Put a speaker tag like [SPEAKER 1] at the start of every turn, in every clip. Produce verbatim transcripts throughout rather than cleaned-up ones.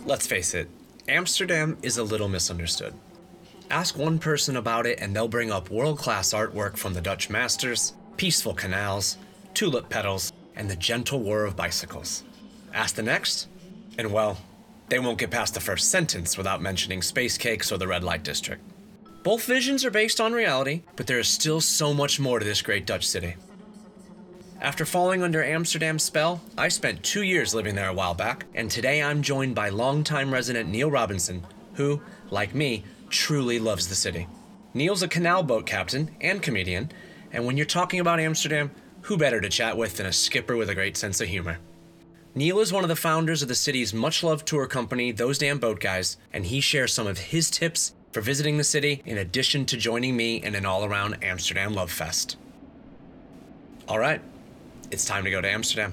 [SPEAKER 1] Let's face it, Amsterdam is a little misunderstood. Ask one person about it and they'll bring up world-class artwork from the Dutch masters, peaceful canals, tulip petals, and the gentle whir of bicycles. Ask the next, and well, they won't get past the first sentence without mentioning space cakes or the red light district. Both visions are based on reality, but there is still so much more to this great Dutch city. After falling under Amsterdam's spell, I spent two years living there a while back, and today I'm joined by longtime resident Neil Robinson, who, like me, truly loves the city. Neil's a canal boat captain and comedian, and when you're talking about Amsterdam, who better to chat with than a skipper with a great sense of humor? Neil is one of the founders of the city's much-loved tour company, Those Damn Boat Guys, and he shares some of his tips for visiting the city in addition to joining me in an all-around Amsterdam love fest. All right, it's time to go to Amsterdam.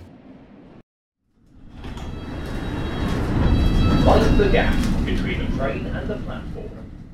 [SPEAKER 2] Mind the gap between the train and the platform.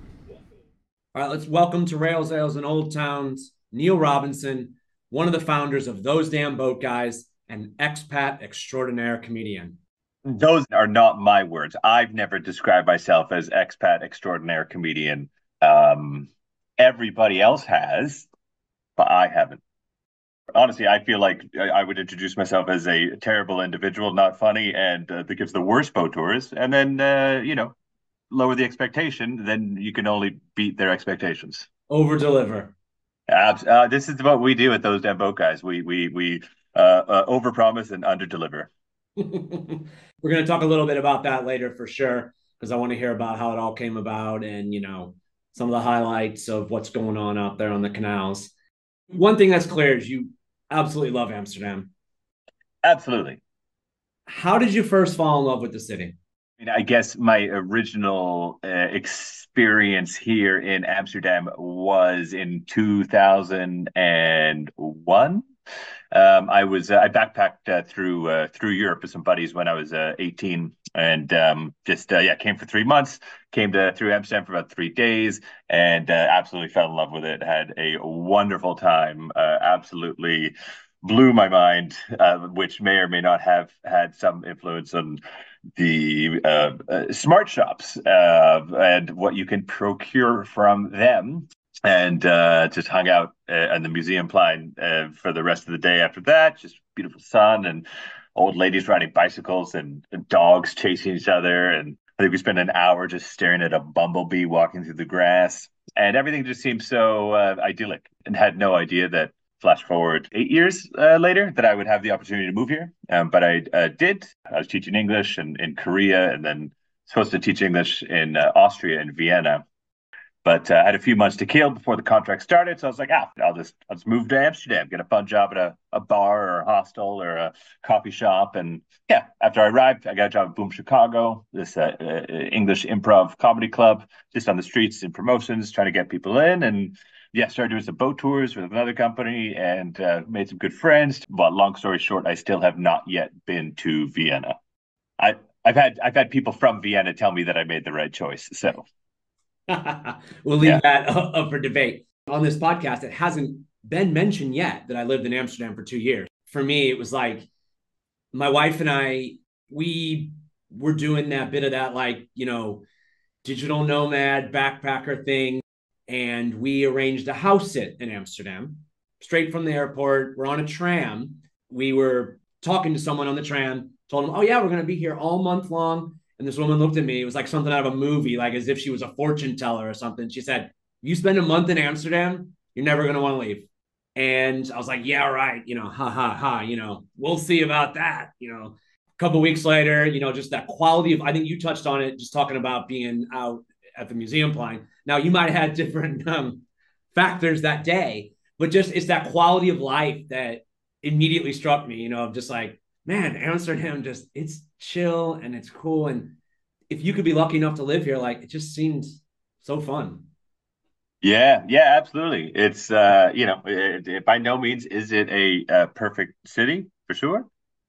[SPEAKER 3] All right, let's welcome to Rails, Ales, and Old Towns, Neil Robinson, one of the founders of Those Damn Boat Guys, and expat extraordinaire comedian.
[SPEAKER 4] Those are not my words. I've never described myself as expat extraordinaire comedian. Um, everybody else has, but I haven't. Honestly, I feel like I would introduce myself as a terrible individual, not funny, and uh, that gives the worst boat tours. And then, uh, you know, lower the expectation, then you can only beat their expectations.
[SPEAKER 3] Over deliver.
[SPEAKER 4] Uh, this is what we do at Those Damn Boat Guys. We we we uh, uh, overpromise and underdeliver.
[SPEAKER 3] We're going to talk a little bit about that later for sure, because I want to hear about how it all came about and, you know, some of the highlights of what's going on out there on the canals. One thing that's clear is you absolutely love Amsterdam.
[SPEAKER 4] Absolutely.
[SPEAKER 3] How did you first fall in love with the city?
[SPEAKER 4] I mean, I guess my original uh, experience here in Amsterdam was in two thousand one. Um, I was uh, I backpacked uh, through uh, through Europe with some buddies when I was uh, eighteen, and um, just uh, yeah, came for three months. Came to through Amsterdam for about three days, and uh, absolutely fell in love with it. Had a wonderful time. Uh, absolutely blew my mind, uh, which may or may not have had some influence on the uh, uh, smart shops uh, and what you can procure from them. And uh, just hung out uh, on the museum line uh, for the rest of the day after that. Just beautiful sun and old ladies riding bicycles and, and dogs chasing each other. And I think we spent an hour just staring at a bumblebee walking through the grass. And everything just seemed so uh, idyllic, and had no idea that, flash forward eight years uh, later, that I would have the opportunity to move here. Um, but I uh, did. I was teaching English in, in Korea, and then supposed to teach English in uh, Austria and Vienna. But uh, I had a few months to kill before the contract started, so I was like, ah, I'll just I'll just move to Amsterdam, get a fun job at a, a bar or a hostel or a coffee shop. And yeah, after I arrived, I got a job at Boom Chicago, this uh, uh, English improv comedy club, just on the streets in promotions, trying to get people in. And yeah, started doing some boat tours with another company, and uh, made some good friends. But long story short, I still have not yet been to Vienna. I I've had I've had people from Vienna tell me that I made the right choice. So.
[SPEAKER 3] We'll leave
[SPEAKER 4] Yeah.
[SPEAKER 3] that up for debate. On this podcast, it hasn't been mentioned yet that I lived in Amsterdam for two years. For me, it was like my wife and I, we were doing that bit of that, like, you know, digital nomad backpacker thing. And we arranged a house sit in Amsterdam, straight from the airport. We're on a tram. We were talking to someone on the tram, told them, oh, yeah, we're going to be here all month long. And this woman looked at me. It was like something out of a movie, like as if she was a fortune teller or something. She said, you spend a month in Amsterdam, you're never going to want to leave. And I was like, yeah, right. You know, ha, ha, ha, you know, we'll see about that. You know, a couple of weeks later, you know, just that quality of, I think you touched on it, just talking about being out at the museum line. Now, you might have had different um, factors that day, but just it's that quality of life that immediately struck me, you know, just like, man, Amsterdam, just it's chill and it's cool. And if you could be lucky enough to live here, like it just seems so fun.
[SPEAKER 4] Yeah, yeah, absolutely. It's uh, you know, it, it, by no means is it a, uh perfect city for sure,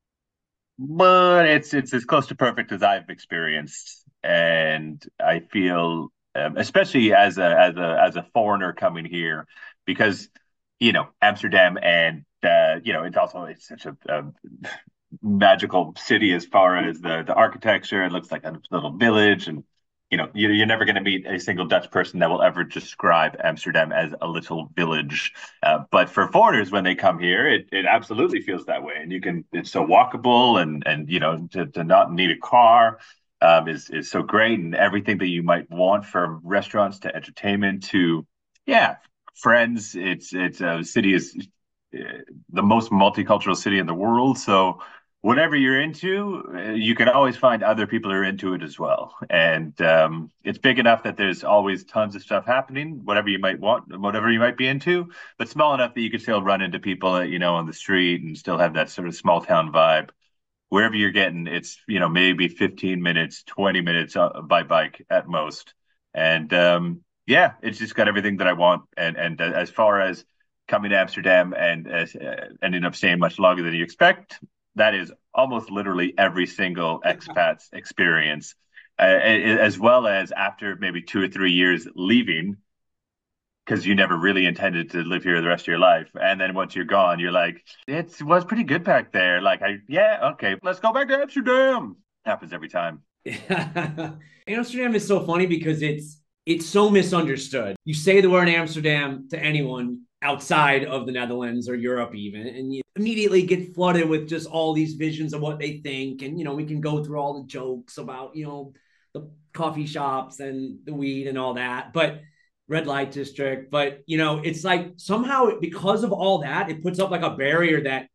[SPEAKER 4] but it's it's as close to perfect as I've experienced, and I feel, um, especially as a as a as a foreigner coming here, because you know Amsterdam and uh, you know it's also it's such a, a magical city as far as the the architecture. It looks like a little village, and you know you, you're never going to meet a single Dutch person that will ever describe Amsterdam as a little village. Uh, but for foreigners, when they come here, it, it absolutely feels that way, and you can it's so walkable, and and you know to, to not need a car. Um, is is so great, and everything that you might want from restaurants to entertainment to, yeah, friends. It's it's a city is uh, the most multicultural city in the world. So whatever you're into, uh, you can always find other people who are into it as well. And um, it's big enough that there's always tons of stuff happening, whatever you might want, whatever you might be into, but small enough that you can still run into people, uh, you know, on the street and still have that sort of small town vibe. Wherever you're getting, it's, you know, maybe fifteen minutes, twenty minutes uh, by bike at most. And um, yeah, it's just got everything that I want. And and uh, as far as coming to Amsterdam and uh, ending up staying much longer than you expect, that is almost literally every single expat's experience, uh, as well as after maybe two or three years leaving, because you never really intended to live here the rest of your life. And then once you're gone, you're like, it was pretty good back there. Like, I, yeah, okay, let's go back to Amsterdam. Happens every time.
[SPEAKER 3] Amsterdam is so funny because it's it's so misunderstood. You say the word Amsterdam to anyone outside of the Netherlands or Europe even, and you immediately get flooded with just all these visions of what they think. And, you know, we can go through all the jokes about, you know, the coffee shops and the weed and all that, but red light district. But, you know, it's like somehow because of all that, it puts up like a barrier that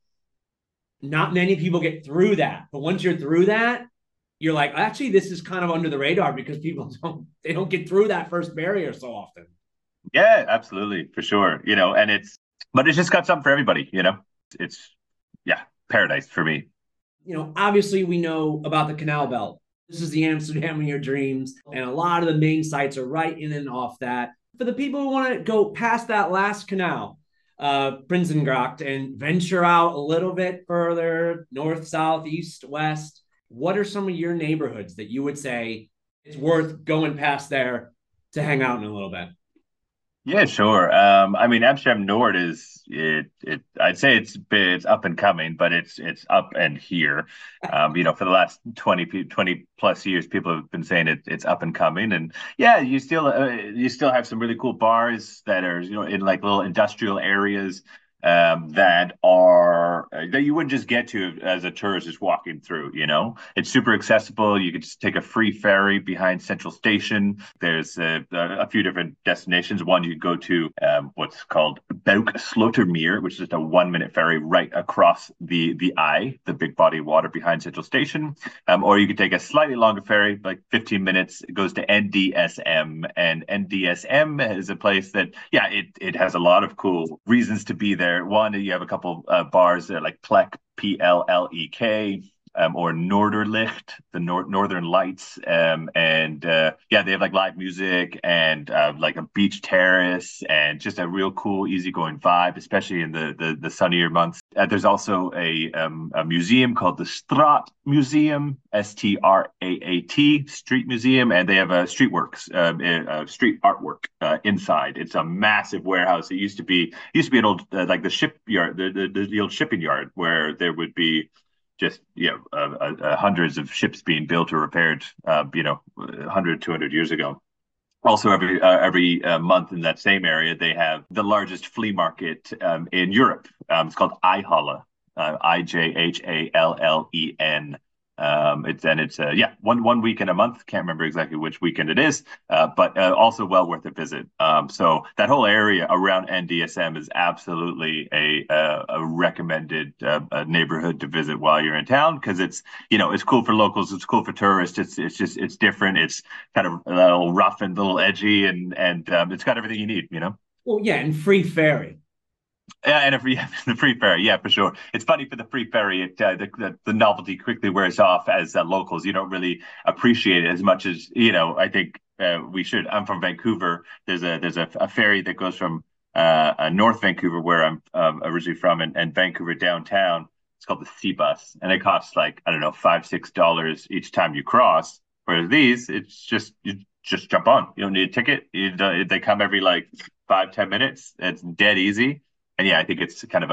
[SPEAKER 3] not many people get through that. But once you're through that, you're like, actually, this is kind of under the radar because people don't, they don't get through that first barrier so often.
[SPEAKER 4] Yeah, absolutely, for sure. You know, and it's, but it's just got something for everybody, you know, it's, yeah, paradise for me.
[SPEAKER 3] You know, obviously we know about the Canal Belt. This is the Amsterdam of your dreams. And a lot of the main sites are right in and off that. For the people who want to go past that last canal, uh, Prinsengracht, and venture out a little bit further, north, south, east, west, what are some of your neighborhoods that you would say it's worth going past there to hang out in a little bit?
[SPEAKER 4] Yeah, sure. Um, I mean, Amsterdam Nord is it. It I'd say it's it's up and coming, but it's it's up and here. Um, you know, for the last twenty twenty plus years, people have been saying it, it's up and coming, and yeah, you still uh, you still have some really cool bars that are you know in like little industrial areas um, that are uh, that you wouldn't just get to as a tourist just walking through. You know, it's super accessible. You could just take a free ferry behind Central Station. There's a, a few different destinations. One you go to um, what's called Bouk Slotermeer, which is just a one-minute ferry right across the the Eye, the big body of water behind Central Station. Um, or you could take a slightly longer ferry, like fifteen minutes. It goes to N D S M, and N D S M is a place that, yeah, it it has a lot of cool reasons to be there. One, you have a couple uh, bars there, like Plek, P L L E K, um, or Noorderlicht, the nor- Northern Lights, um, and uh, yeah, they have like live music and uh, like a beach terrace and just a real cool, easygoing vibe, especially in the the, the sunnier months. Uh, there's also a um, a museum called the Straat Museum, S T R A A T, Street Museum, and they have a streetworks, uh, uh, street artwork uh, inside. It's a massive warehouse. It used to be used to be an old uh, like the shipyard, the, the the old shipping yard where there would be just you know uh, uh, hundreds of ships being built or repaired uh, you know one hundred two hundred years ago. Also, every uh, every uh, month in that same area, they have the largest flea market um, in Europe. Um, it's called IJhalle, uh, I J H A L L E N. Um, it's and it's uh, yeah one one weekend a month. Can't remember exactly which weekend it is, uh, but uh, also well worth a visit. Um, so that whole area around N D S M is absolutely a a, a recommended uh, a neighborhood to visit while you're in town because it's you know it's cool for locals, it's cool for tourists. It's it's just it's different. It's kind of a little rough and a little edgy, and and um, it's got everything you need. You know.
[SPEAKER 3] Well, yeah, and free ferry.
[SPEAKER 4] Yeah, and if we have the free ferry, yeah, for sure. It's funny for the free ferry, it, uh, the, the the novelty quickly wears off as uh, locals. You don't really appreciate it as much as you know. I think uh, we should. I'm from Vancouver. There's a there's a, a ferry that goes from uh, uh, North Vancouver, where I'm um, originally from, and, and Vancouver downtown. It's called the Sea Bus, and it costs like I don't know five six dollars each time you cross. Whereas these, it's just you just jump on. You don't need a ticket. You, uh, they come every like five ten minutes. It's dead easy. And yeah, I think it's kind of a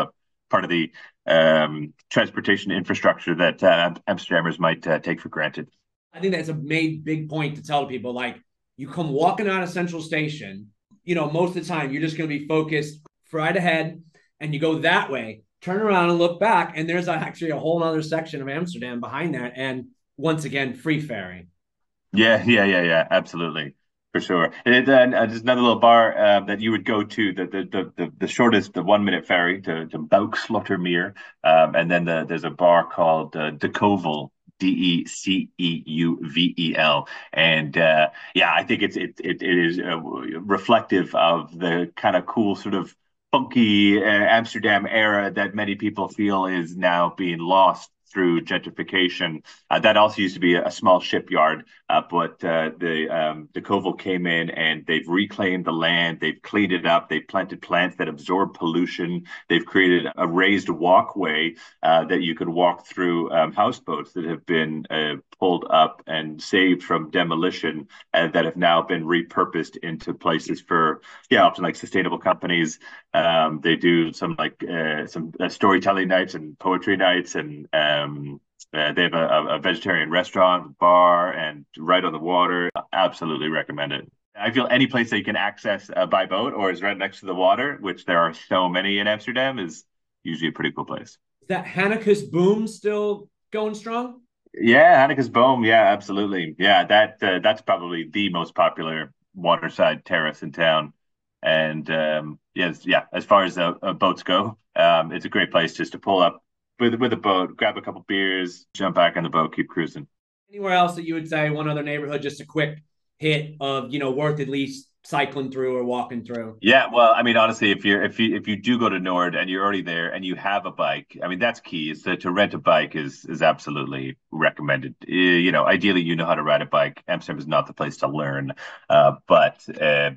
[SPEAKER 4] part of the um, transportation infrastructure that uh, Amsterdammers might uh, take for granted.
[SPEAKER 3] I think that's a made big point to tell people. Like, you come walking out of Central Station, you know, most of the time you're just going to be focused right ahead, and you go that way, turn around and look back, and there's actually a whole other section of Amsterdam behind that. And once again, free ferry.
[SPEAKER 4] Yeah, yeah, yeah, yeah, absolutely, for sure. And then uh, there's another little bar uh, that you would go to, the the the the, the shortest, the one minute ferry to to Boukslottermeer, um, and then the, there's a bar called uh, De Kovel, D E C E U V E L. And uh, yeah, I think it's it it, it is uh, reflective of the kind of cool sort of funky uh, Amsterdam era that many people feel is now being lost through gentrification. Uh, that also used to be a, a small shipyard, uh, but uh, the um, the Kovel came in and they've reclaimed the land. They've cleaned it up. They've planted plants that absorb pollution. They've created a raised walkway uh, that you could walk through um, houseboats that have been uh, pulled up and saved from demolition, and that have now been repurposed into places for, yeah, often like sustainable companies. Um, they do some like uh, some uh, storytelling nights and poetry nights, and um, uh, they have a, a vegetarian restaurant, bar, and right on the water. Absolutely recommend it. I feel any place that you can access uh, by boat or is right next to the water, which there are so many in Amsterdam, is usually a pretty cool place.
[SPEAKER 3] Is that Hanneke's Boom still going strong?
[SPEAKER 4] Yeah, Hanneke's Boom. Yeah, absolutely. Yeah, that uh, that's probably the most popular waterside terrace in town. And um, yes, yeah, as far as uh, uh, boats go, um, it's a great place just to pull up with with a boat, grab a couple beers, jump back on the boat, keep cruising.
[SPEAKER 3] Anywhere else that you would say one other neighborhood, just a quick hit of, you know, worth at least cycling through or walking through?
[SPEAKER 4] Yeah, well, I mean, honestly, if you're if you if you do go to Nord and you're already there and you have a bike, I mean, that's key. Is that to rent a bike is is absolutely recommended. Uh, You know, ideally, you know how to ride a bike. Amsterdam is not the place to learn, uh, but uh, uh,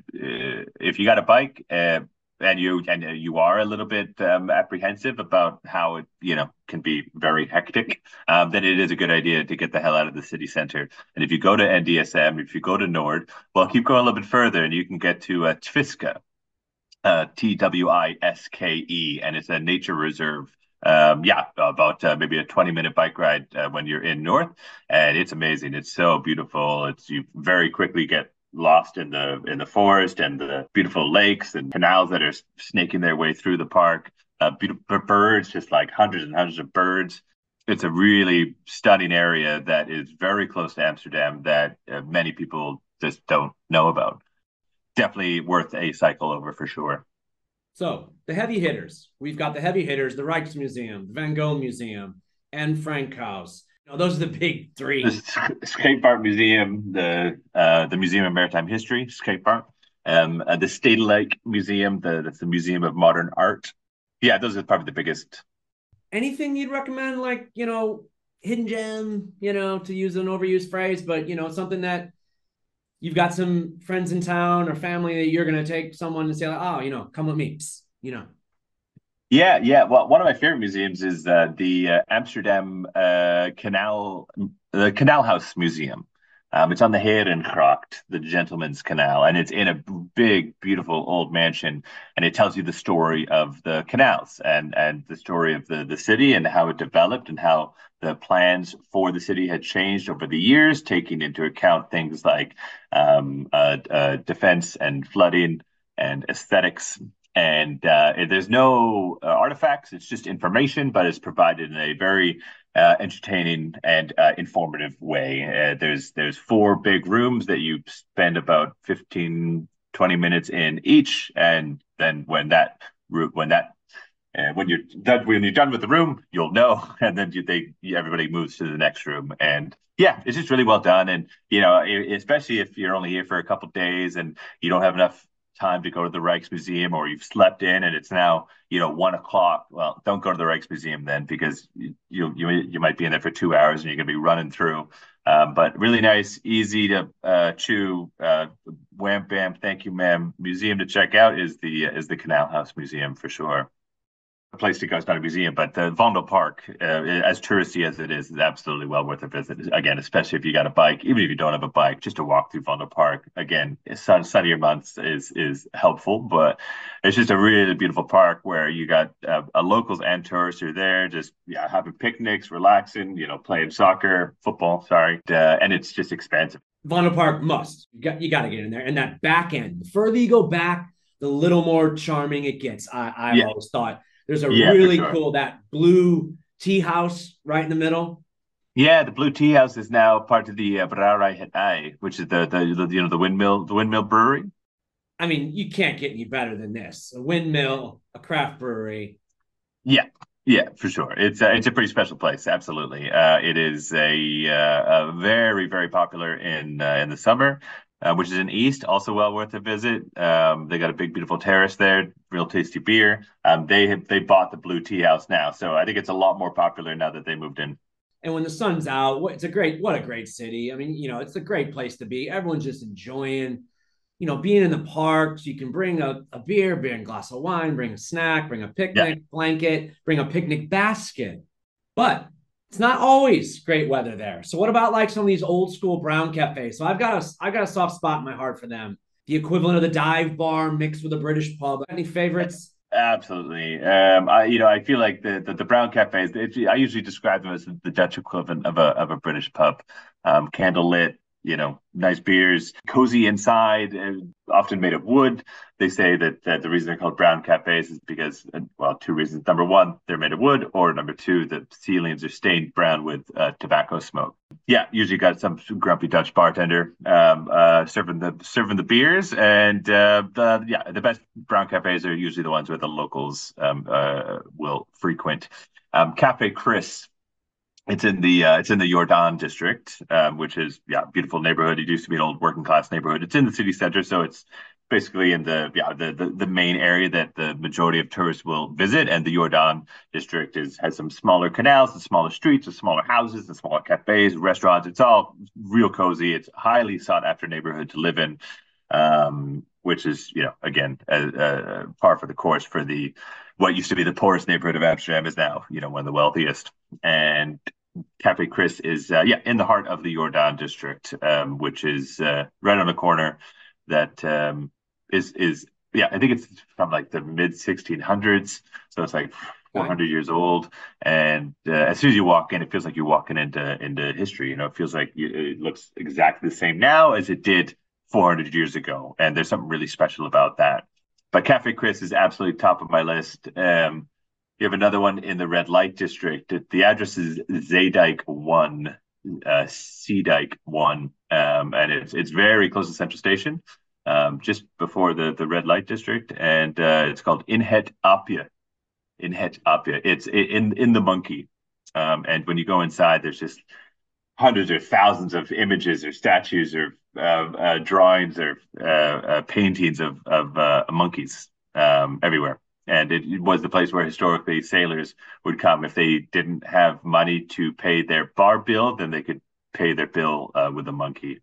[SPEAKER 4] if you got a bike, uh, and you and you are a little bit um, apprehensive about how it, you know, can be very hectic, um, then it is a good idea to get the hell out of the city center. And if you go to N D S M, if you go to Nord, well, keep going a little bit further, and you can get to uh, Twiske, uh, T W I S K E, and it's a nature reserve. Um, yeah, about uh, maybe a twenty minute bike ride uh, when you're in North, and it's amazing. It's so beautiful. It's you very quickly get lost in the in the forest and the beautiful lakes and canals that are snaking their way through the park. Uh, beautiful birds, just like hundreds and hundreds of birds. It's a really stunning area that is very close to Amsterdam that uh, many people just don't know about. Definitely worth a cycle over for sure.
[SPEAKER 3] So the heavy hitters, we've got the heavy hitters, the Rijksmuseum, the Van Gogh Museum, and Frank House. You know, those are the big three.
[SPEAKER 4] The Skate Park Museum, the uh, the Museum of Maritime History, Skate Park, um, uh, the Stedelijk Museum, the that's the Museum of Modern Art. Yeah, those are probably the biggest.
[SPEAKER 3] Anything you'd recommend, like, you know, hidden gem, you know, to use an overused phrase, but, you know, something that you've got some friends in town or family that you're going to take someone and say, like, oh, you know, come with me, Psst, you know.
[SPEAKER 4] Yeah, yeah. Well, one of my favorite museums is uh, the uh, Amsterdam uh, Canal, the Canal House Museum. Um, it's on the Herengracht, the Gentleman's Canal, and it's in a big, beautiful old mansion, and it tells you the story of the canals and and the story of the the city and how it developed and how the plans for the city had changed over the years, taking into account things like um, uh, uh, defense and flooding and aesthetics. And uh, there's no uh, artifacts; it's just information, but it's provided in a very uh, entertaining and uh, informative way. Uh, there's there's four big rooms that you spend about fifteen, twenty minutes in each, and then when that when that uh, when you're done when you're done with the room, you'll know, and then you, they everybody moves to the next room. And yeah, it's just really well done. And you know, especially if you're only here for a couple of days and you don't have enough time to go to the Rijksmuseum, or you've slept in and it's now, you know, one o'clock. Well, don't go to the Rijksmuseum then, because you you you might be in there for two hours and you're going to be running through. Um, but really nice, easy to uh, chew. Uh, wham bam, thank you, ma'am. Museum to check out is the is the Canal House Museum for sure. a place to go. It's not a museum, but the Vondel Park, uh, as touristy as it is, is absolutely well worth a visit. Again, especially if you got a bike, even if you don't have a bike, just to walk through Vondel Park. Again, sun, sunnier months is is helpful, but it's just a really beautiful park where you got uh, uh, locals and tourists are there, just yeah, having picnics, relaxing, you know, playing soccer, football. Sorry, uh, and it's just expansive.
[SPEAKER 3] Vondel Park must. You got you got to get in there, and that back end. The further you go back, the little more charming it gets. I, I've yeah. always thought. There's a yeah, really sure. cool, that blue tea house right in the middle.
[SPEAKER 4] Yeah, the blue tea house is now part of the uh, Brouwerij Het IJ, which is the, the the you know the windmill the windmill brewery.
[SPEAKER 3] I mean, you can't get any better than this. A windmill, a craft brewery.
[SPEAKER 4] Yeah, yeah, for sure. It's a, it's a pretty special place. Absolutely, uh, it is a, uh, a very very popular in uh, in the summer. Uh, which is in East, also well worth a visit. Um, they got a big, beautiful terrace there, real tasty beer. Um, they have they bought the Blue Tea House now, so I think it's a lot more popular now that they moved in.
[SPEAKER 3] And when the sun's out, it's a great, what a great city. I mean, you know, it's a great place to be. Everyone's just enjoying, you know, being in the parks. You can bring a, a beer, bring a glass of wine, bring a snack, bring a picnic yeah. blanket, bring a picnic basket. But it's not always great weather there. So what about like some of these old school brown cafes? So I've got a I've got a soft spot in my heart for them. The equivalent of the dive bar mixed with a British pub. Any favorites?
[SPEAKER 4] Absolutely. Um, I you know I feel like the the, the brown cafes. It, I usually describe them as the Dutch equivalent of a of a British pub. Um, candle lit. You know, nice beers, cozy inside, often made of wood. They say that, that the reason they're called brown cafes is because, well, two reasons. Number one, they're made of wood, or number two, the ceilings are stained brown with uh, tobacco smoke. Yeah, usually got some grumpy Dutch bartender um, uh, serving the serving the beers, and uh, the yeah, the best brown cafes are usually the ones where the locals um, uh, will frequent. Um, Cafe Chris. It's in the uh, it's in the Jordaan district, um, which is yeah, beautiful neighborhood. It used to be an old working class neighborhood. It's in the city center, so it's basically in the yeah the, the the main area that the majority of tourists will visit. And the Jordaan district is has some smaller canals, and smaller streets, and smaller houses, and smaller cafes, restaurants. It's all real cozy. It's a highly sought after neighborhood to live in, um, which is you know again a, a par for the course for the what used to be the poorest neighborhood of Amsterdam is now you know one of the wealthiest. And Cafe Chris is uh, yeah in the heart of the Jordaan district, um, which is uh, right on the corner. That um, is is yeah I think it's from like the mid sixteen hundreds, so it's like four hundred years old. And uh, as soon as you walk in, it feels like you're walking into into history. You know, it feels like you, it looks exactly the same now as it did four hundred years ago, and there's something really special about that. But Cafe Chris is absolutely top of my list. Um, You have another one in the red light district. The address is Zeedijk one, uh, Zeedijk one, um, and it's it's very close to Central Station, um, just before the, the red light district, and uh, it's called In Het Aapje. In Het Aapje. It's in in the monkey, um, and when you go inside, there's just hundreds or thousands of images or statues or uh, uh, drawings or uh, uh, paintings of of uh, monkeys um, everywhere. And it was the place where historically sailors would come if they didn't have money to pay their bar bill, then they could pay their bill uh, with a monkey.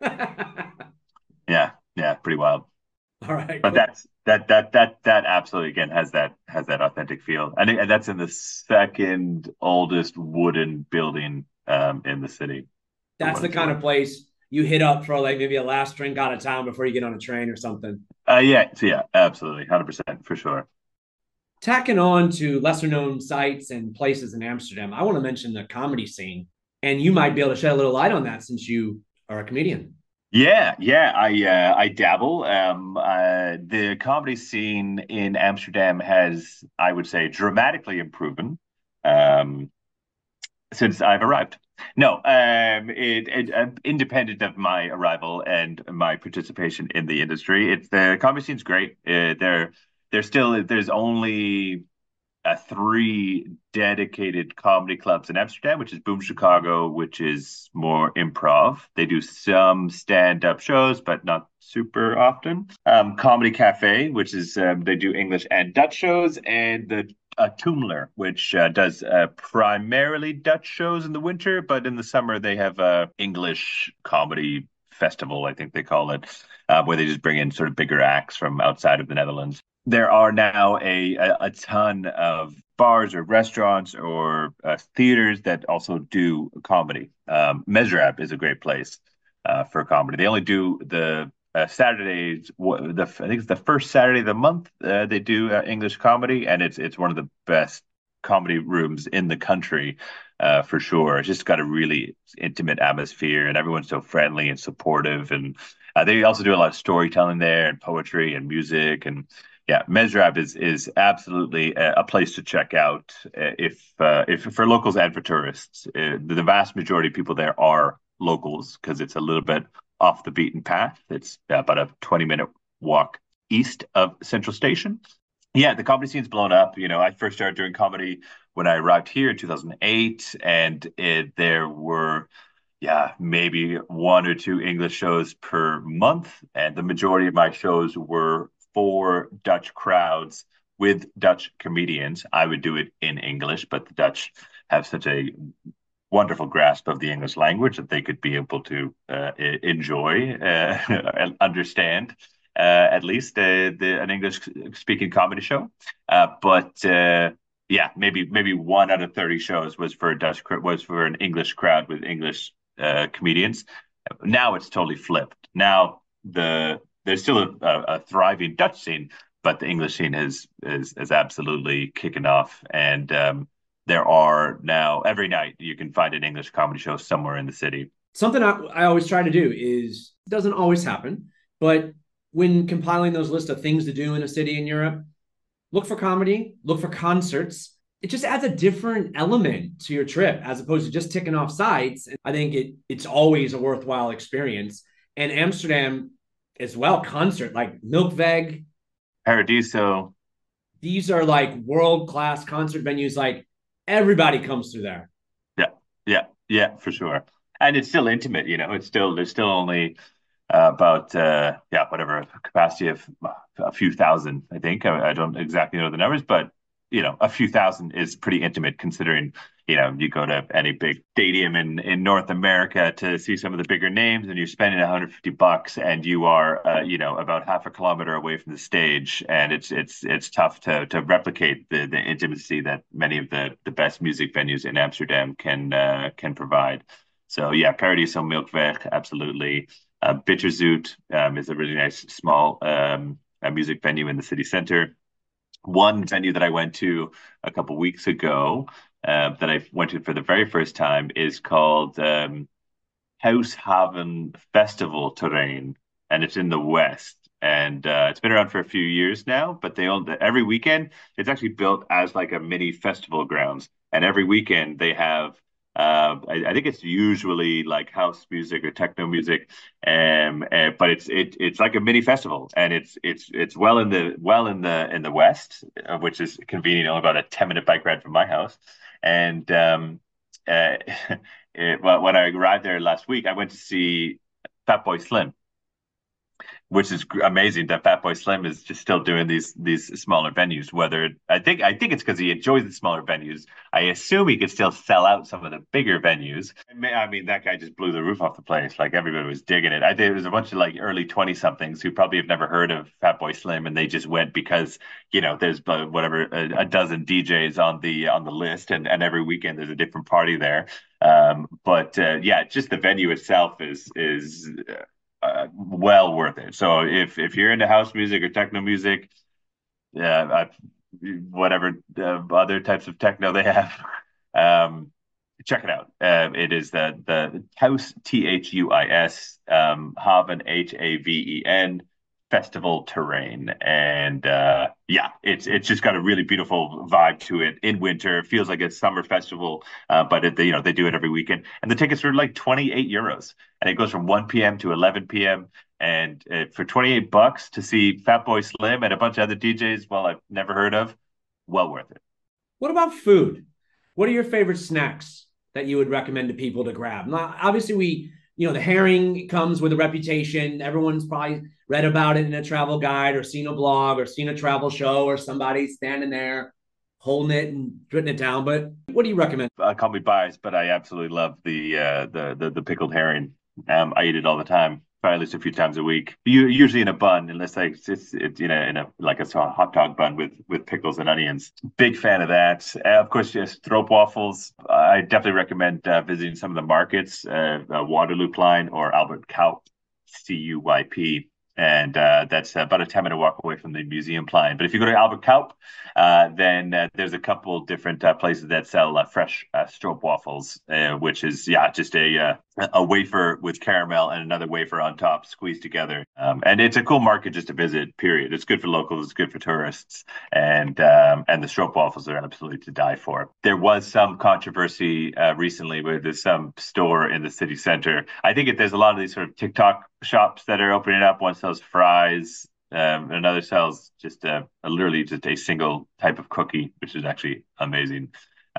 [SPEAKER 4] yeah, yeah, pretty wild.
[SPEAKER 3] All right,
[SPEAKER 4] but cool. that's that that that that absolutely again has that has that authentic feel. I think and that's in the second oldest wooden building um, in the city.
[SPEAKER 3] That's the kind of place you hit up for like maybe a last drink out of town before you get on a train or something.
[SPEAKER 4] Uh, yeah, so yeah, absolutely, one hundred percent for sure.
[SPEAKER 3] Tacking on to lesser known sites and places in Amsterdam, I want to mention the comedy scene, and you might be able to shed a little light on that since you are a comedian.
[SPEAKER 4] Yeah, yeah, I uh, I dabble. Um, uh, the comedy scene in Amsterdam has, I would say, dramatically improved um, since I've arrived. No, um, it, it uh, independent of my arrival and my participation in the industry, it's the comedy scene's great. Uh, they're There's still there's only uh, three dedicated comedy clubs in Amsterdam, which is Boom Chicago, which is more improv. They do some stand-up shows, but not super often. Um, Comedy Cafe, which is um, they do English and Dutch shows, and the uh, Toomler, which uh, does uh, primarily Dutch shows in the winter, but in the summer they have a English comedy festival, I think they call it, uh, where they just bring in sort of bigger acts from outside of the Netherlands. there are now a, a, a ton of bars or restaurants or uh, theaters that also do comedy. Um, Mesrab is a great place uh, for comedy. They only do the uh, Saturdays. The I think it's the first Saturday of the month. Uh, they do uh, English comedy, and it's it's one of the best comedy rooms in the country uh, for sure. It's just got a really intimate atmosphere, and everyone's so friendly and supportive. And uh, they also do a lot of storytelling there, and poetry, and music, and yeah, Mesrab is is absolutely a, a place to check out uh, if uh, if for locals and for tourists. Uh, the, the vast majority of people there are locals because it's a little bit off the beaten path. It's about a twenty minute walk east of Central Station. Yeah, the comedy scene's blown up. You know, I first started doing comedy when I arrived here in two thousand eight, and it, there were yeah, maybe one or two English shows per month, and the majority of my shows were for Dutch crowds with Dutch comedians. I would do it in English, but the Dutch have such a wonderful grasp of the English language that they could be able to uh, enjoy uh, and understand uh, at least uh, the, an English speaking comedy show. Uh, but uh, yeah, maybe maybe one out of thirty shows was for a Dutch was for an English crowd with English uh, comedians. Now it's totally flipped. Now the there's still a, a, a thriving Dutch scene, but the English scene is is is absolutely kicking off. And um, there are now every night you can find an English comedy show somewhere in the city.
[SPEAKER 3] Something I, I always try to do is, it doesn't always happen, but when compiling those lists of things to do in a city in Europe, look for comedy, look for concerts. It just adds a different element to your trip as opposed to just ticking off sites. And I think it it's always a worthwhile experience. And Amsterdam as well, concert like Milkveg,
[SPEAKER 4] Paradiso.
[SPEAKER 3] These are like world-class concert venues. Like everybody comes through there.
[SPEAKER 4] Yeah, yeah, yeah, for sure. And it's still intimate, you know. It's still there's still only uh, about uh, yeah, whatever capacity of a few thousand. I think I, I don't exactly know the numbers, but you know, a few thousand is pretty intimate considering, you know, you go to any big stadium in, in North America to see some of the bigger names and you're spending one hundred fifty bucks and you are, uh, you know, about half a kilometer away from the stage. And it's, it's, it's tough to, to replicate the, the intimacy that many of the, the best music venues in Amsterdam can, uh, can provide. So yeah, Paradiso, Milkveg, absolutely. Uh, Bitterzoot um, is a really nice small um, music venue in the city center. One venue that I went to a couple of weeks ago uh, that I went to for the very first time is called um, Huishaven Festival Terrein, and it's in the West. And uh, it's been around for a few years now, but they own every weekend. It's actually built as like a mini festival grounds, and every weekend they have Uh, I, I think it's usually like house music or techno music, um, uh, but it's it it's like a mini festival, and it's it's it's well in the well in the in the west, uh, which is convenient, only about a ten minute bike ride from my house. And um, uh, it, well, when I arrived there last week, I went to see Fatboy Slim, which is amazing that Fatboy Slim is just still doing these these smaller venues. Whether I think I think it's because he enjoys the smaller venues. I assume he could still sell out some of the bigger venues. I mean, that guy just blew the roof off the place. Like everybody was digging it. I think it was a bunch of like early twenty somethings who probably have never heard of Fatboy Slim, and they just went because you know there's uh, whatever a, a dozen D Js on the on the list, and and every weekend there's a different party there. Um, but uh, yeah, just the venue itself is is. Uh, Uh, well worth it. So if if you're into house music or techno music, yeah, uh, whatever uh, other types of techno they have, um, check it out. Uh, it is the the House T H U I S um, Haven H A V E N Festival Terrein, and uh, yeah, it's it's just got a really beautiful vibe to it in winter. It feels like a summer festival, uh, but it, you know they do it every weekend, and the tickets are like twenty-eight euros, and it goes from one p.m. to eleven p.m. And uh, for twenty-eight bucks to see Fatboy Slim and a bunch of other D Js, well, I've never heard of, well worth it.
[SPEAKER 3] What about food? What are your favorite snacks that you would recommend to people to grab? Now, obviously, we you know the herring comes with a reputation. Everyone's probably read about it in a travel guide or seen a blog or seen a travel show or somebody standing there holding it and putting it down. But what do you recommend?
[SPEAKER 4] Uh, call me biased, but I absolutely love the uh, the, the the pickled herring. Um, I eat it all the time, probably at least a few times a week. You, usually in a bun, unless like it's it's, it's you know in a like a sort of hot dog bun with with pickles and onions. Big fan of that. Uh, of course, yes, stroopwafels. I definitely recommend uh, visiting some of the markets, uh, uh, Waterlooplein or Albert Cuyp, C U Y P. And uh, that's about a ten minute walk away from the museum Plein. But if you go to Albert Cuyp, uh, then uh, there's a couple different uh, places that sell uh, fresh uh, stroopwafels, uh, which is yeah, just a uh, a wafer with caramel and another wafer on top squeezed together. Um, and it's a cool market just to visit. Period. It's good for locals. It's good for tourists. And um, and the stroopwafels are absolutely to die for. There was some controversy uh, recently with there's some store in the city center. I think it, there's a lot of these sort of TikTok shops that are opening up. One sells fries, um, another sells just a, a literally just a single type of cookie, which is actually amazing.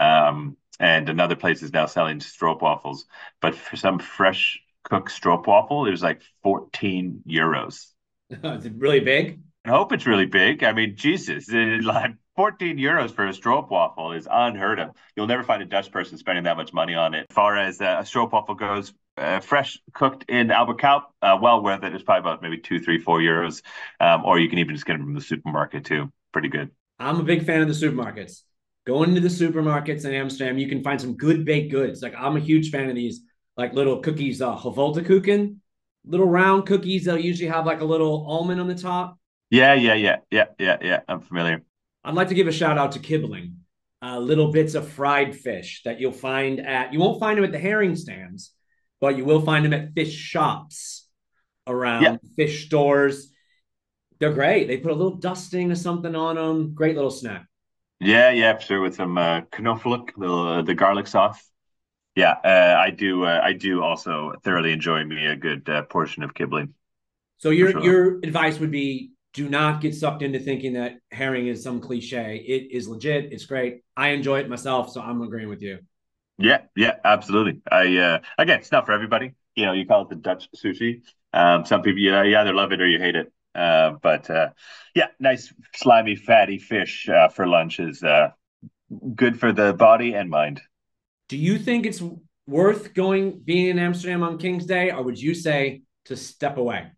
[SPEAKER 4] Um, and another place is now selling stroopwafels, but for some fresh cooked stroopwafel, it was like fourteen euros.
[SPEAKER 3] Is it really big?
[SPEAKER 4] I hope it's really big. I mean, Jesus, it, like fourteen euros for a stroopwafel is unheard of. You'll never find a Dutch person spending that much money on it. As far as uh, a stroopwafel goes, uh, fresh cooked in Albert Cuyp, uh, well worth it. It's probably about maybe two, three, four euros. Um, or you can even just get them from the supermarket too. Pretty good.
[SPEAKER 3] I'm a big fan of the supermarkets. Going into the supermarkets in Amsterdam, you can find some good baked goods. Like I'm a huge fan of these like little cookies, uh, Kuchen, little round cookies. They'll usually have like a little almond on the top.
[SPEAKER 4] Yeah, yeah, yeah, yeah, yeah, yeah. I'm familiar.
[SPEAKER 3] I'd like to give a shout out to Kibbeling. Uh, little bits of fried fish that you'll find at, you won't find them at the herring stands, but you will find them at fish shops around
[SPEAKER 4] Yeah,
[SPEAKER 3] fish stores. They're great. They put a little dusting or something on them. Great little snack.
[SPEAKER 4] yeah, yeah, sure. With some uh, knoflook, the uh, the garlic sauce. Yeah, uh, I do. Uh, I do also thoroughly enjoy me a good uh, portion of kibbeling
[SPEAKER 3] So
[SPEAKER 4] for
[SPEAKER 3] your
[SPEAKER 4] sure.
[SPEAKER 3] your advice would be do not get sucked into thinking that herring is some cliche. It is legit. It's great. I enjoy it myself, so I'm agreeing with you.
[SPEAKER 4] Yeah, yeah, absolutely. I uh, again, it's not for everybody. You know, you call it the Dutch sushi. Um, some people, you know, you either love it or you hate it. Uh, but uh, yeah, nice slimy, fatty fish uh, for lunch is uh, good for the body and mind.
[SPEAKER 3] Do you think it's worth going being in Amsterdam on King's Day, or would you say to step away?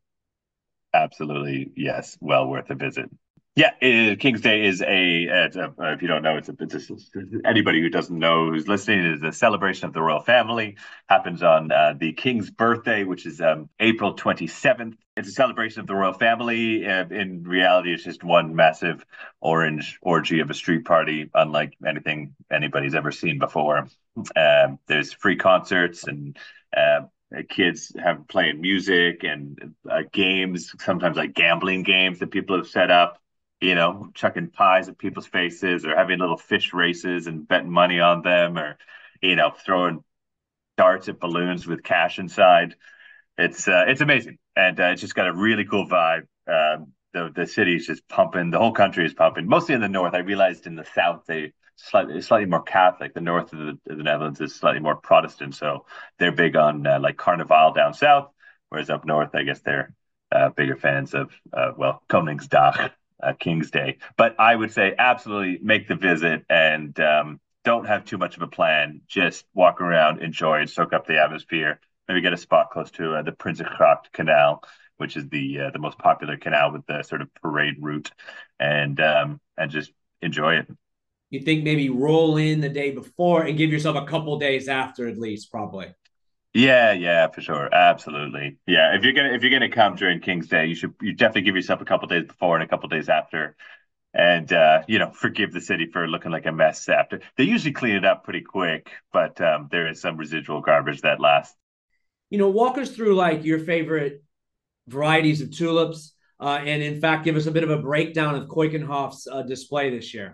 [SPEAKER 4] Absolutely, yes, well worth a visit. Yeah, it, King's Day is a, it's a uh, if you don't know, it's a, it's a, anybody who doesn't know who's listening, it is a celebration of the royal family. Happens on uh, the King's birthday, which is um, April twenty-seventh. It's a celebration of the royal family. Uh, in reality, it's just one massive orange orgy of a street party, unlike anything anybody's ever seen before. Um, there's free concerts and uh, kids have playing music and uh, games, sometimes like gambling games that people have set up, you know, chucking pies at people's faces or having little fish races and betting money on them or, you know, throwing darts at balloons with cash inside. It's uh, it's amazing. And uh, it's just got a really cool vibe. Um, the the city is just pumping. The whole country is pumping. Mostly in the north. I realized in the south they slightly slightly more Catholic. The north of the, of the Netherlands is slightly more Protestant, so they're big on uh, like Carnival down south. Whereas up north, I guess they're uh, bigger fans of uh, well Koningsdag, uh, King's Day. But I would say absolutely make the visit and um, don't have too much of a plan. Just walk around, enjoy, and soak up the atmosphere. Maybe get a spot close to uh, the Prinsengracht Canal, which is the uh, the most popular canal with the sort of parade route, and um, and just enjoy it.
[SPEAKER 3] You think maybe roll in the day before and give yourself a couple days after at least, probably.
[SPEAKER 4] Yeah, yeah, for sure, absolutely. Yeah, if you're gonna if you're gonna come during King's Day, you should you definitely give yourself a couple days before and a couple days after, and uh, you know forgive the city for looking like a mess after. They usually clean it up pretty quick, but um, there is some residual garbage that lasts.
[SPEAKER 3] You know, walk us through like your favorite varieties of tulips, uh, and in fact, give us a bit of a breakdown of Keukenhof's uh, display this year.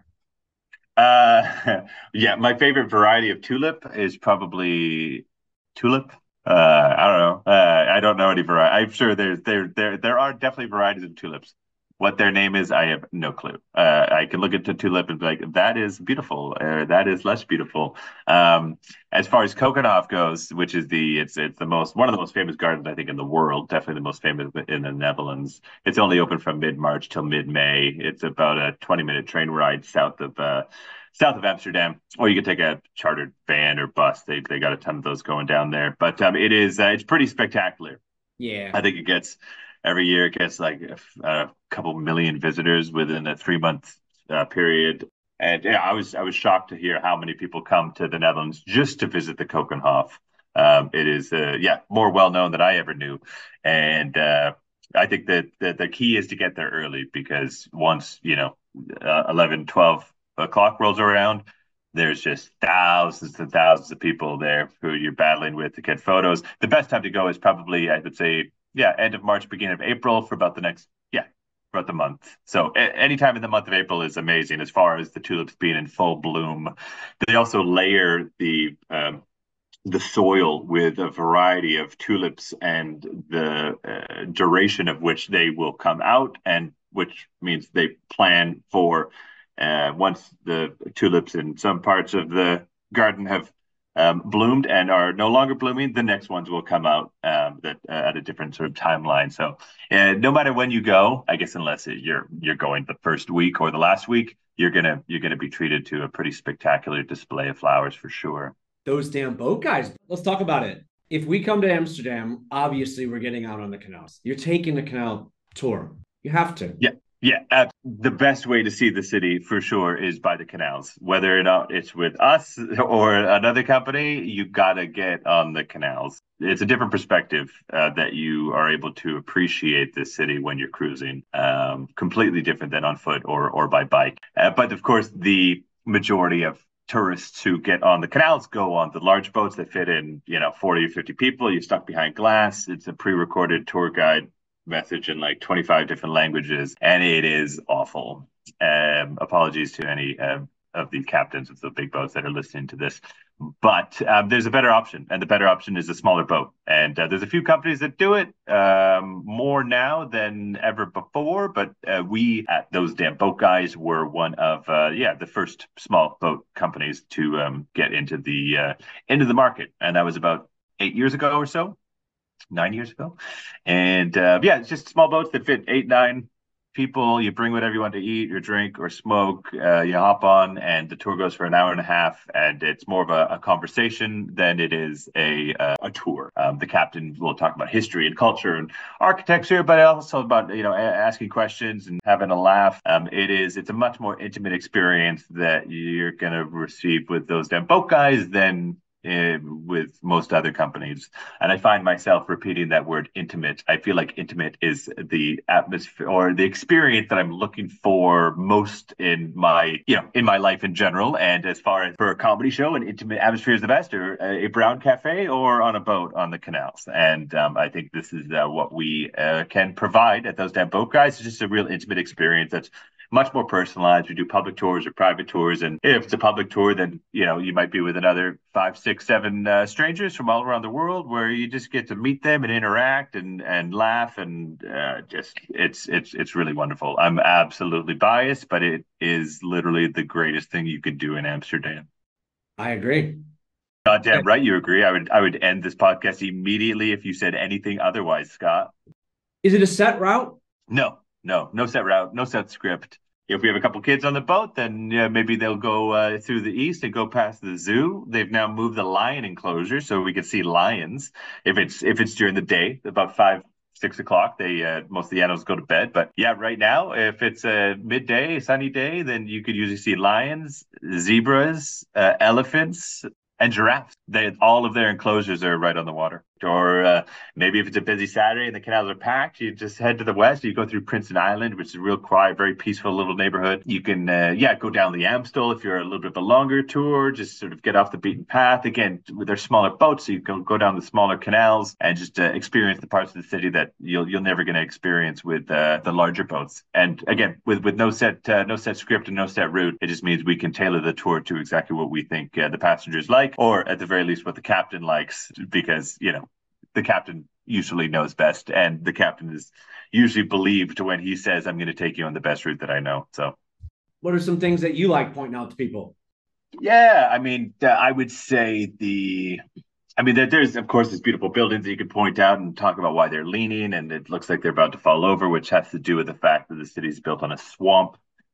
[SPEAKER 4] Uh, yeah, my favorite variety of tulip is probably tulip. Uh, I don't know. Uh, I don't know any variety. I'm sure there's there there there are definitely varieties of tulips. What their name is, I have no clue. Uh, I can look at the tulip and be like, that is beautiful, or that is less beautiful. Um, as far as Kokenhof goes, which is the it's it's the most one of the most famous gardens I think in the world, definitely the most famous in the Netherlands. It's only open from mid March till mid May. It's about a twenty minute train ride south of uh, south of Amsterdam, or you could take a chartered van or bus. They they got a ton of those going down there, but um, it is uh, it's pretty spectacular.
[SPEAKER 3] Yeah.
[SPEAKER 4] I think it gets every year it gets like a, a couple million visitors within a three month uh, period. And yeah, I was I was shocked to hear how many people come to the Netherlands just to visit the Kokenhof. Um, it is uh, yeah more well known than I ever knew, and uh, I think that, that the key is to get there early because once you know uh, eleven, twelve o'clock rolls around, there's just thousands and thousands of people there who you're battling with to get photos. The best time to go is probably, I would say, yeah, end of March, beginning of April for about the next, yeah, about the month. So a- anytime in the month of April is amazing as far as the tulips being in full bloom. They also layer the um, the soil with a variety of tulips and the uh, duration of which they will come out, and which means they plan for uh, once the tulips in some parts of the garden have um, bloomed and are no longer blooming, the next ones will come out um, that uh, at a different sort of timeline. So uh, no matter when you go, I guess unless you're you're going the first week or the last week, you're gonna you're gonna be treated to a pretty spectacular display of flowers for sure.
[SPEAKER 3] Those damn boat guys. Let's talk about it. If we come to Amsterdam, obviously we're getting out on the canals. You're taking the canal tour. You have to.
[SPEAKER 4] Yeah. Yeah, uh, the best way to see the city for sure is by the canals. Whether or not it's with us or another company, you gotta get on the canals. It's a different perspective uh, that you are able to appreciate this city when you're cruising. Um, completely different than on foot or or by bike. Uh, but of course, the majority of tourists who get on the canals go on the large boats that fit in, you know, forty or fifty people. You're stuck behind glass. It's a pre-recorded tour guide message in like twenty-five different languages, and it is awful. Um, apologies to any um, of the captains of the big boats that are listening to this, but um, there's a better option, and the better option is a smaller boat. And uh, there's a few companies that do it um, more now than ever before, but uh, we at Those Damn Boat Guys were one of uh, yeah the first small boat companies to um, get into the uh, into the market, and that was about eight years ago or so. Nine years ago. And uh, yeah, it's just small boats that fit eight, nine people. You bring whatever you want to eat or drink or smoke. Uh, you hop on, and the tour goes for an hour and a half. And it's more of a, a conversation than it is a uh, a tour. Um, the captain will talk about history and culture and architecture, but also about you know a- asking questions and having a laugh. Um, it is it's a much more intimate experience that you're gonna receive with Those Damn Boat Guys than Uh, with most other companies. And I find myself repeating that word intimate. I feel like intimate is the atmosphere or the experience that I'm looking for most in my, you know, in my life in general. And as far as for a comedy show, an intimate atmosphere is the best, or a brown cafe or on a boat on the canals. And um, I think this is uh, what we uh, can provide at Those Damn Boat Guys. It's just a real intimate experience that's much more personalized. We do public tours or private tours, and if it's a public tour, then you know you might be with another five, six, seven uh, strangers from all around the world, where you just get to meet them and interact and and laugh, and uh, just it's it's it's really wonderful. I'm absolutely biased, but it is literally the greatest thing you could do in Amsterdam.
[SPEAKER 3] I agree.
[SPEAKER 4] Goddamn right, you agree. I would I would end this podcast immediately if you said anything otherwise, Scott.
[SPEAKER 3] Is it a set route?
[SPEAKER 4] No, no, no set route, no set script. If we have a couple kids on the boat, then yeah, maybe they'll go uh, through the east and go past the zoo. They've now moved the lion enclosure so we can see lions. If it's if it's during the day, about five, six o'clock, they uh, most of the animals go to bed. But yeah, right now, if it's a midday, sunny day, then you could usually see lions, zebras, uh, elephants, and giraffes. They all of their enclosures are right on the water. Or uh, maybe if it's a busy Saturday and the canals are packed, you just head to the west. You go through Princeton Island, which is a real quiet, very peaceful little neighborhood. You can, uh, yeah, go down the Amstel if you're a little bit of a longer tour, just sort of get off the beaten path. Again, with their smaller boats, so you can go down the smaller canals and just uh, experience the parts of the city that you'll you'll never going to experience with uh, the larger boats. And again, with with no set uh, no set script and no set route, it just means we can tailor the tour to exactly what we think uh, the passengers like, or at the very least what the captain likes, because you know. The captain usually knows best, and the captain is usually believed when he says, I'm going to take you on the best route that I know. So
[SPEAKER 3] what are some things that you like pointing out to people?
[SPEAKER 4] Yeah, I mean, uh, I would say the, I mean, there, there's, of course, these beautiful buildings that you could point out and talk about why they're leaning, and it looks like they're about to fall over, which has to do with the fact that the city is built on a swamp.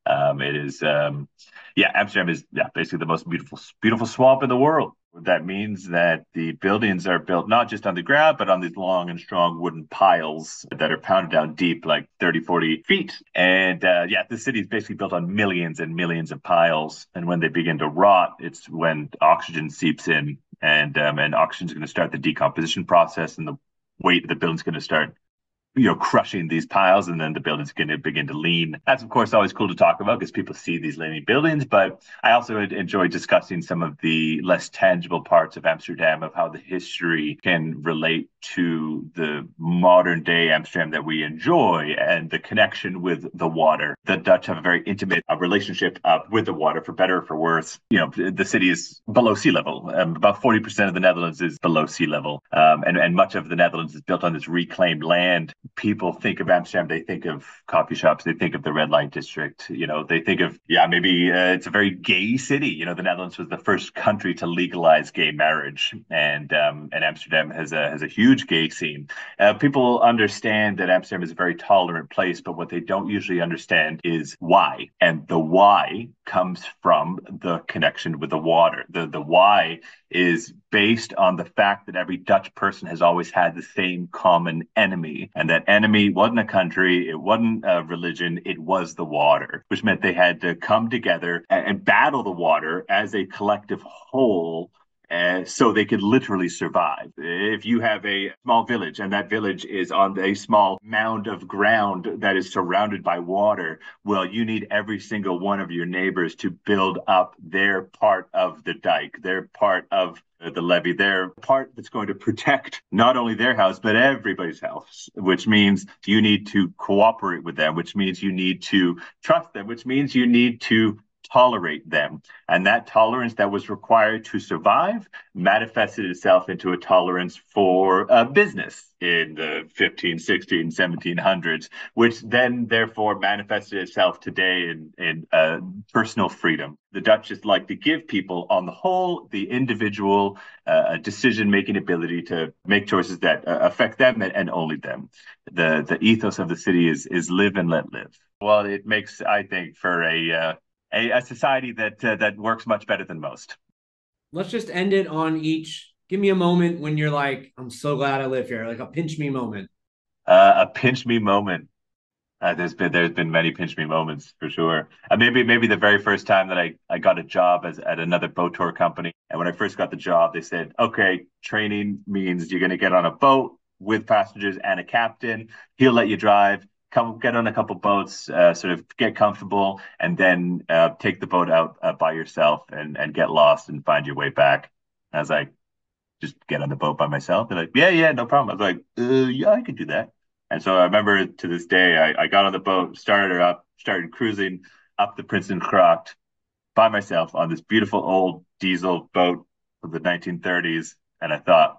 [SPEAKER 4] Um, it is, um, yeah, Amsterdam is yeah basically the most beautiful beautiful swamp in the world. That means that the buildings are built not just on the ground, but on these long and strong wooden piles that are pounded down deep, like thirty, forty feet. And uh, yeah, the city is basically built on millions and millions of piles. And when they begin to rot, it's when oxygen seeps in, and um, and oxygen is going to start the decomposition process, and the weight of the building's going to start you know, crushing these piles, and then the buildings going to begin to lean. That's, of course, always cool to talk about because people see these leaning buildings. But I also enjoy discussing some of the less tangible parts of Amsterdam, of how the history can relate to the modern day Amsterdam that we enjoy and the connection with the water. The Dutch have a very intimate uh, relationship uh, with the water, for better or for worse. You know, the city is below sea level. Um, about forty percent of the Netherlands is below sea level. Um, and, and much of the Netherlands is built on this reclaimed land. People think of Amsterdam, they think of coffee shops, they think of the red light district, you know, they think of, yeah, maybe uh, it's a very gay city. You know, the Netherlands was the first country to legalize gay marriage, and um, and Amsterdam has a has a huge gay scene. Uh, people understand that Amsterdam is a very tolerant place, but what they don't usually understand is why. And the why comes from the connection with the water. The the why is based on the fact that every Dutch person has always had the same common enemy. And that enemy wasn't a country, it wasn't a religion, it was the water, which meant they had to come together and, and battle the water as a collective whole. Uh, so they could literally survive. If you have a small village and that village is on a small mound of ground that is surrounded by water, well, you need every single one of your neighbors to build up their part of the dike, their part of the levee, their part that's going to protect not only their house, but everybody's house, which means you need to cooperate with them, which means you need to trust them, which means you need to tolerate them. And that tolerance that was required to survive manifested itself into a tolerance for uh, business in the fifteen, sixteen, seventeen hundreds, which then therefore manifested itself today in, in uh, personal freedom. The Dutch just like to give people, on the whole, the individual uh, decision-making ability to make choices that uh, affect them and, and only them. The the ethos of the city is is live and let live. Well, it makes, I think, for a uh, A, a society that uh, that works much better than most.
[SPEAKER 3] Let's just end it on each. Give me a moment when you're like, I'm so glad I live here, like a pinch me moment.
[SPEAKER 4] Uh, a pinch me moment. Uh, there's been there's been many pinch me moments for sure. Uh, maybe maybe the very first time that I, I got a job as at another boat tour company, and when I first got the job, they said, okay, training means you're going to get on a boat with passengers and a captain. He'll let you drive. Come get on a couple boats, uh, sort of get comfortable, and then uh, take the boat out uh, by yourself and and get lost and find your way back. I was like, just get on the boat by myself. They're like, yeah, yeah, no problem. I was like, uh, yeah, I could do that. And so I remember to this day, I, I got on the boat, started her up, started cruising up the Prinsengracht by myself on this beautiful old diesel boat from the nineteen thirties, and I thought,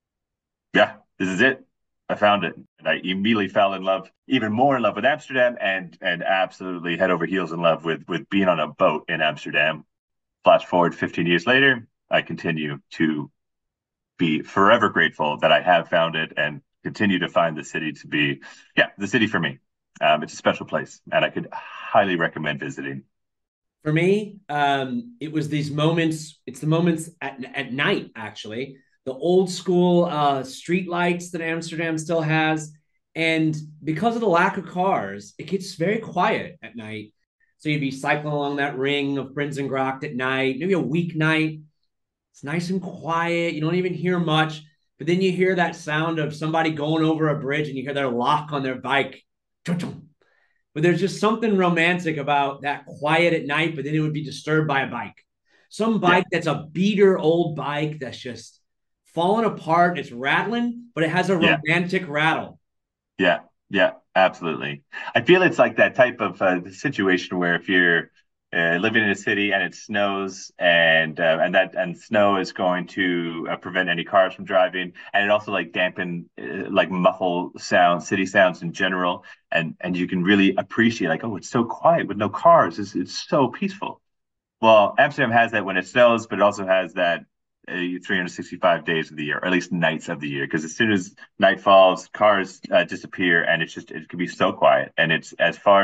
[SPEAKER 4] yeah, this is it. I found it, and I immediately fell in love, even more in love with Amsterdam, and and absolutely head over heels in love with with being on a boat in Amsterdam. Flash forward fifteen years later, I continue to be forever grateful that I have found it and continue to find the city to be, yeah, the city for me. Um, it's a special place, and I could highly recommend visiting.
[SPEAKER 3] For me, um, it was these moments. It's the moments at at night, actually. The old school uh, street lights that Amsterdam still has. And because of the lack of cars, it gets very quiet at night. So you'd be cycling along that ring of Prinsengracht at night, maybe a weeknight. It's nice and quiet. You don't even hear much. But then you hear that sound of somebody going over a bridge and you hear their lock on their bike. But there's just something romantic about that quiet at night, but then it would be disturbed by a bike. Some bike yeah. that's a beater old bike that's just falling apart. It's rattling, but it has a romantic yeah. rattle.
[SPEAKER 4] Yeah, yeah, absolutely. I feel it's like that type of uh, situation where if you're uh, living in a city and it snows, and uh, and that and snow is going to uh, prevent any cars from driving, and it also like dampen uh, like muffle sound, city sounds in general, and and you can really appreciate like, oh, it's so quiet with no cars. It's it's so peaceful. Well, Amsterdam has that when it snows, but it also has that three hundred sixty-five days of the year, or at least nights of the year, because as soon as night falls, cars uh, disappear, and it's just it can be so quiet. And it's as far as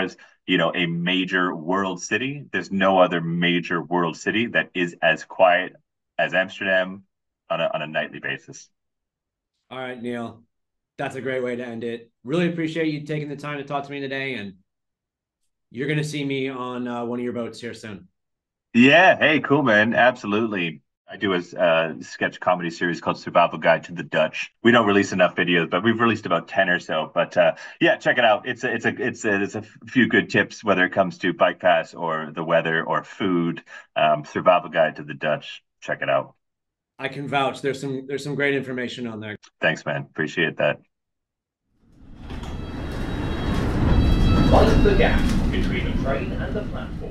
[SPEAKER 4] you know, a major world city. There's no other major world city that is as quiet as Amsterdam on a on a nightly basis.
[SPEAKER 3] All right, Neil. That's a great way to end it. Really appreciate you taking the time to talk to me today. And you're going to see me on uh, one of your boats here soon.
[SPEAKER 4] Yeah. Hey, cool, man. Absolutely. I do a uh, sketch comedy series called Survival Guide to the Dutch. We don't release enough videos, but we've released about ten or so. But uh, yeah, check it out. It's a, it's a, it's a, it's a few good tips, whether it comes to bike pass or the weather or food. Um, Survival Guide to the Dutch. Check it out.
[SPEAKER 3] I can vouch. There's some, there's some great information on there.
[SPEAKER 4] Thanks, man. Appreciate that.
[SPEAKER 2] Mind the gap between the train and the platform.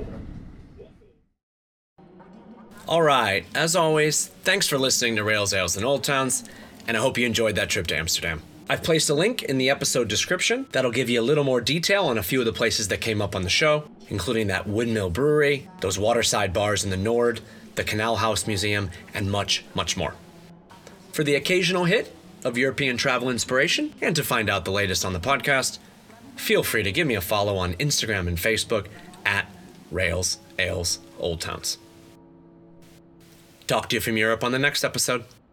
[SPEAKER 1] All right, as always, thanks for listening to Rails, Ales, and Old Towns, and I hope you enjoyed that trip to Amsterdam. I've placed a link in the episode description that'll give you a little more detail on a few of the places that came up on the show, including that Windmill Brewery, those waterside bars in the Nord, the Canal House Museum, and much, much more. For the occasional hit of European travel inspiration, and to find out the latest on the podcast, feel free to give me a follow on Instagram and Facebook at Rails, Ales, Old Towns. Talk to you from Europe on the next episode.